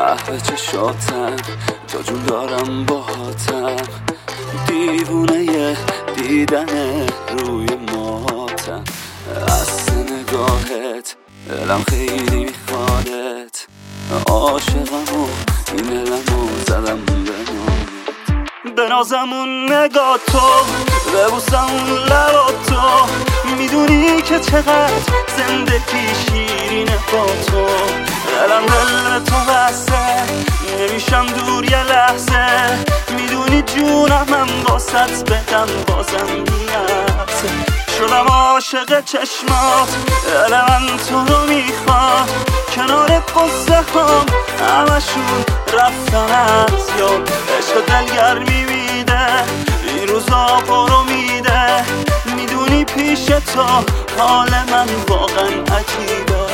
به چشاتم تا جون دارم باهاتم، دیوونه دیدن روی ماتم. از نگاهت دلم خیلی میخوادت، عاشقم و این دلمو زدم به نازم اون نگاه تو، ببوسم اون لبا تو، میدونی که چقدر زندگی شیرینه با تو. دلم دل تو بسته، نمیشم دور یه لحظه، میدونی جونم من باست بدم بازم میارزه. شدم عاشق چشمات، دل من تو رو میخواد، کنار قصه هم همشون رفتن از یاد. عشق دلگرمی میده، این روزا برو میده، میدونی پیش تو حال من واقعا عجیبه.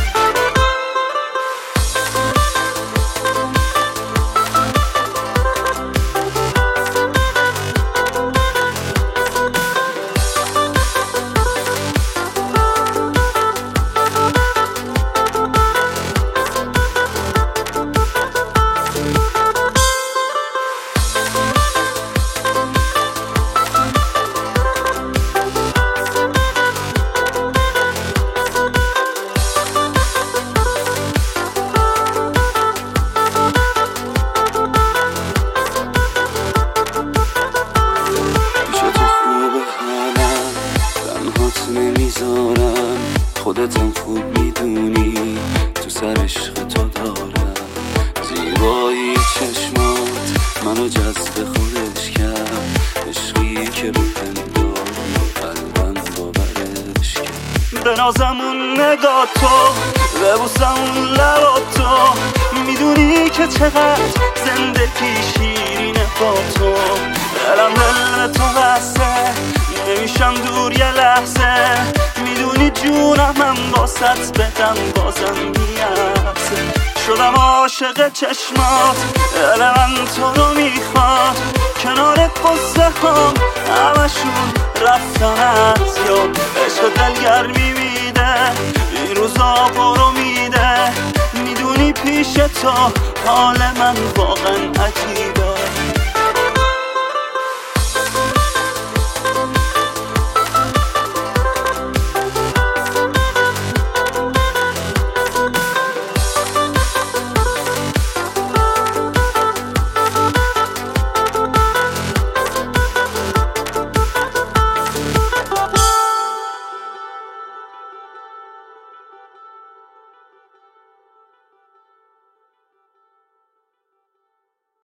نمیذارم خودتم خوب میدونی، تو سر عشق تو دارم. زیبایی چشمات منو جذب خودش کرد، عشقی که رو پنداری قلبم باورش کرد. به نازم اون نگاه تو، ببوسم اون لبا تو، میدونی که چقدر زندگی شیرینه با تو. دلم دل تو بسته، نمیشم دور یه لحظه، میدونی جونم من باست بدم بازم میارزه. شدم عاشق چشمات، دل من تو رو میخواد، کنار قصه هم همشون رفتن از یاد. عشق دلگرمی میده، این روزا برو میده، میدونی پیش تو حال من واقعا عجیبه.